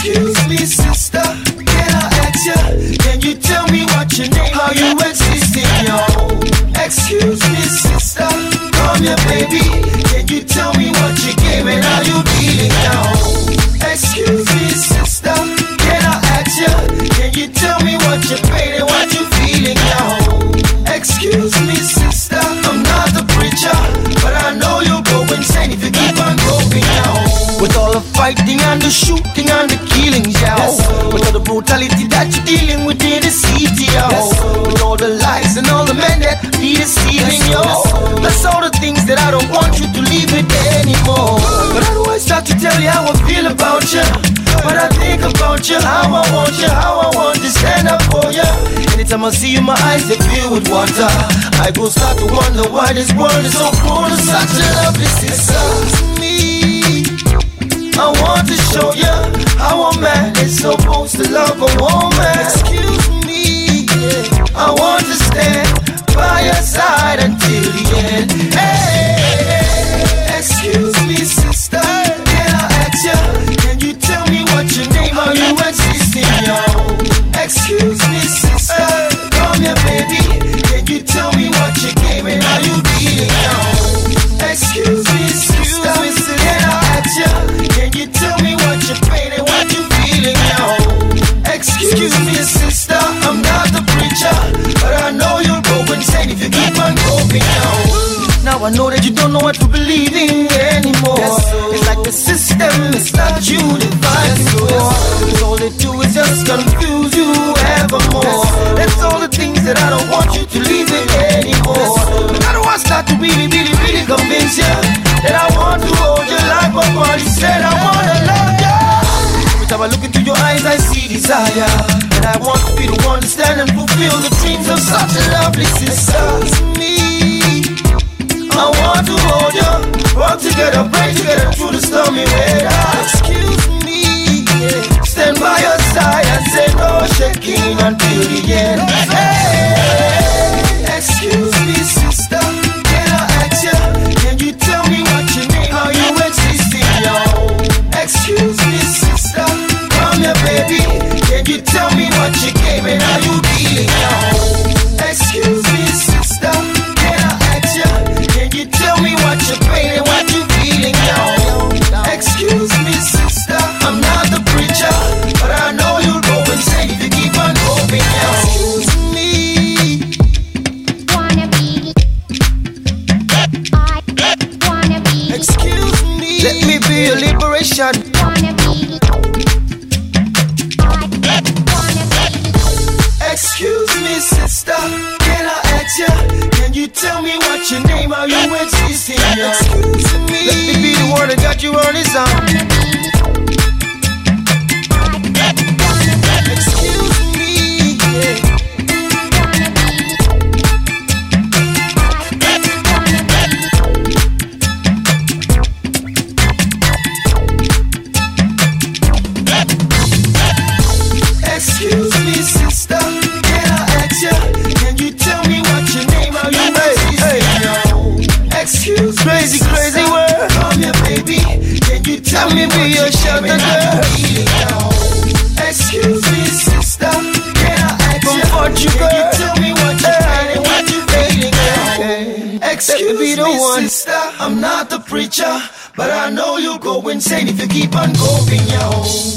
Excuse me, sister, can I ask you? Can you tell me what your name, how you exist in your home? Excuse me, sister, come here, baby. Can you tell me what you gave and how you feeling now? Excuse me, sister, can I ask you? Can you tell me what you paid and what you feeling now? Excuse me, sister, I'm not the preacher, but I know you'll go insane if you keep on going now. With all the fighting and the shooting and the killings, yeah. With all the brutality that you're dealing with in the city, yeah. With all the lies and all the men that be deceiving, yo. That's all the things that I don't want you to leave it anymore. But how do I start to tell you how I feel about you? When I think about you, how I want you, how I want to stand up for you. Anytime I see you, my eyes they fill with water. I go start to wonder why this world is so cruel to such a lovely sister. I want to show you how a man is supposed to love a woman. Excuse me, I want to stand by your side until the end. Hey, excuse me, sister, can I ask you? Can you tell me what your name, how you exist in your home? Excuse me, sister, come here, baby. Can you tell me what you gave and how you feeling now? Excuse me, sister, can I ask you? Can you tell me what you paid and what you feeling now? Excuse me, sister, I'm not the preacher, but I know you'll go insane if you keep on going now. Now I know that you don't know what to believe in anymore. It's like the system, it's not you dividing more. All they do is just confuse you evermore. That's all the things that I don't want you to leave it anymore. But how do I start to really convince you that I want to hold you like my body said I wanna love you? Every time I look into your eyes I see desire, and I want to be the one to stand and fulfill the dreams of such a lovely sister. Me, I want to hold you, work together, pray together through the stormy weather. Excuse me, stand by your side and say no shaking until the end. Hey, excuse me, sister, can I ask you? Can you tell me what your name, how you exist in your home? Excuse me, sister, come here, baby. Can you tell me what you gave and how you feeling now? Excuse me, sister, can I ask you? Can you tell me what you paid and what you feeling now? Excuse me, sister, I'm not the preacher, but I know you'll go insane if you keep on going now. Excuse me, Wanna be, I wanna be, excuse me, let me be your liberation. wanna be, I wanna be. Excuse me, sister, can I ask you? Can you tell me what your name, how you exist in your? Excuse me, let me be the one that got you on this song. Excuse me, excuse me, sister, can I ask you? Can you tell me what your name, how you exist in your home? Excuse me, crazy world, come here, baby. Can you tell me be your shelter girl? Excuse me, sister, can I ask you? Can you tell me what you paid and what you feeling now? Excuse me, sister, I'm not the preacher, but I know you'll go insane if you keep on going, yo.